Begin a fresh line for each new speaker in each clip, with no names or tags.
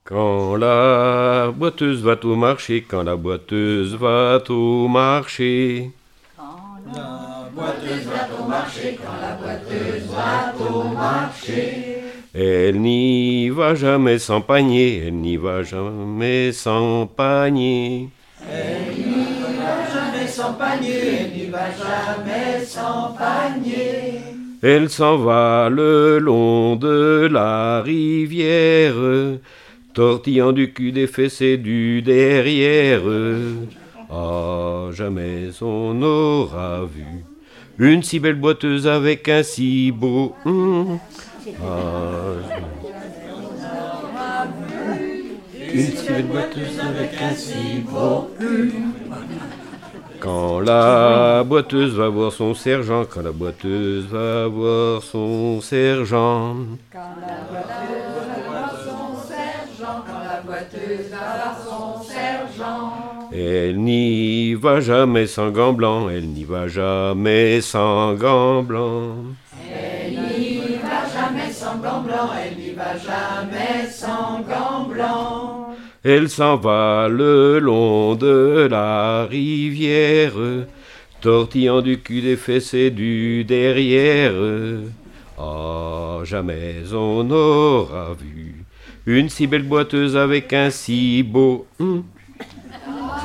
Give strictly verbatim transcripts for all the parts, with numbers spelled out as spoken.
Quand la boiteuse va au marché, quand la boiteuse va au marché.
Quand la boiteuse va au marché, quand la boiteuse va au marché.
Elle n'y va jamais sans panier, elle n'y va jamais sans panier.
Elle n'y va jamais sans panier, elle n'y va jamais sans panier.
Elle s'en va le long de la rivière, tortillant du cul, des fesses et du derrière. Ah, jamais on n'aura vu une si belle boiteuse avec un si beau... Hum. Ah, une si belle boiteuse avec un si beau... Quand la boiteuse va voir son sergent, quand la boiteuse va voir son sergent.
Quand la boiteuse va voir son sergent, quand la boiteuse va voir son sergent.
Elle n'y va jamais sans gants blancs, elle n'y va jamais sans gants blancs.
Elle n'y va jamais sans gants blancs, elle n'y va jamais sans gants blancs.
Elle s'en va le long de la rivière, tortillant du cul, des fesses et du derrière. Ah, jamais on n'aura vu une si belle boiteuse avec un si beau... Hum.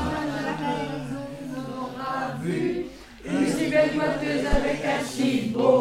Une si belle boiteuse avec un si beau